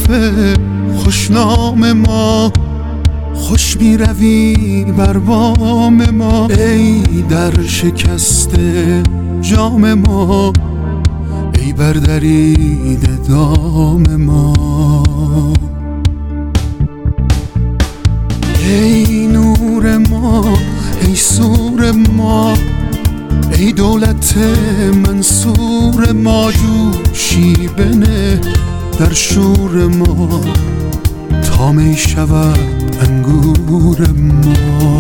خوشنام ما، خوش می روی بر بام ما. ای در شکسته جام ما، ای بردریده دام ما. ای نور ما، ای سور ما، ای دولت منصور ما. جوشی بنه در شور ما، تا می شود انگور ما.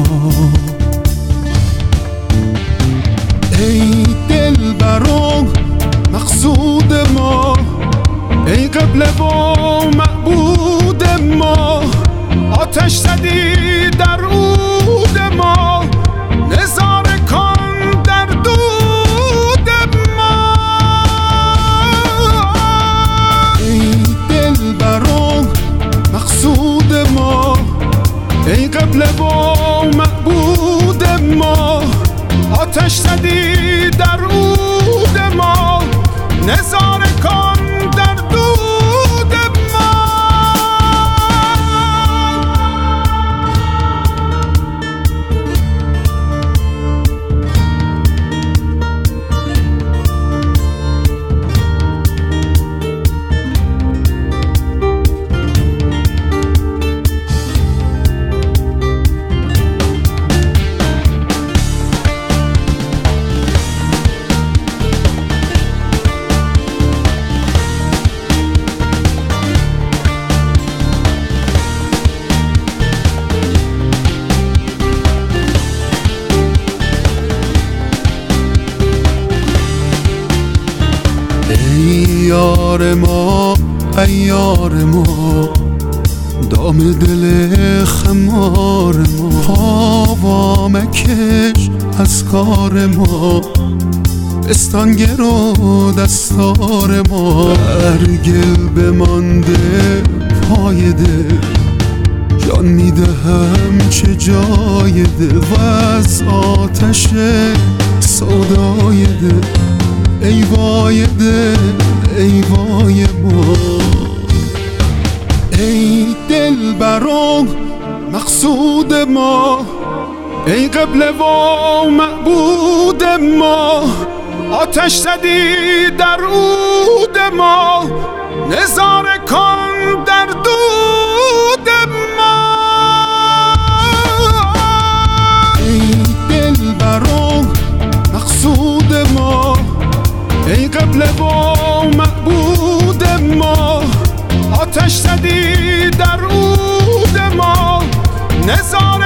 ای دلبران مقصود ما، ای قبله و معبود ما. آتش زدی در عود ما، نظاره کن در دود ما. ای دلبران مقصود ما، ای قبله و معبود ما. آتش زدی در عود ما، نظاره کن در دود ما. یار ما، ای یار ما، دام دل خمار ما. پا مکش از کار ما، استانگر و دستار ما. برگل بمانده پای دل، جان میدهم چه جای دل. و از آتش سودای دل، ای وای دل، ای وای ما. ای دلبران مقصود ما، ای قبله و معبود ما. آتش زدی در عود ما، نظاره کن در دود ما. ای دلبران مقصود ما، ای قبله و معبود ما. آتش زدی در عود ما، نظاره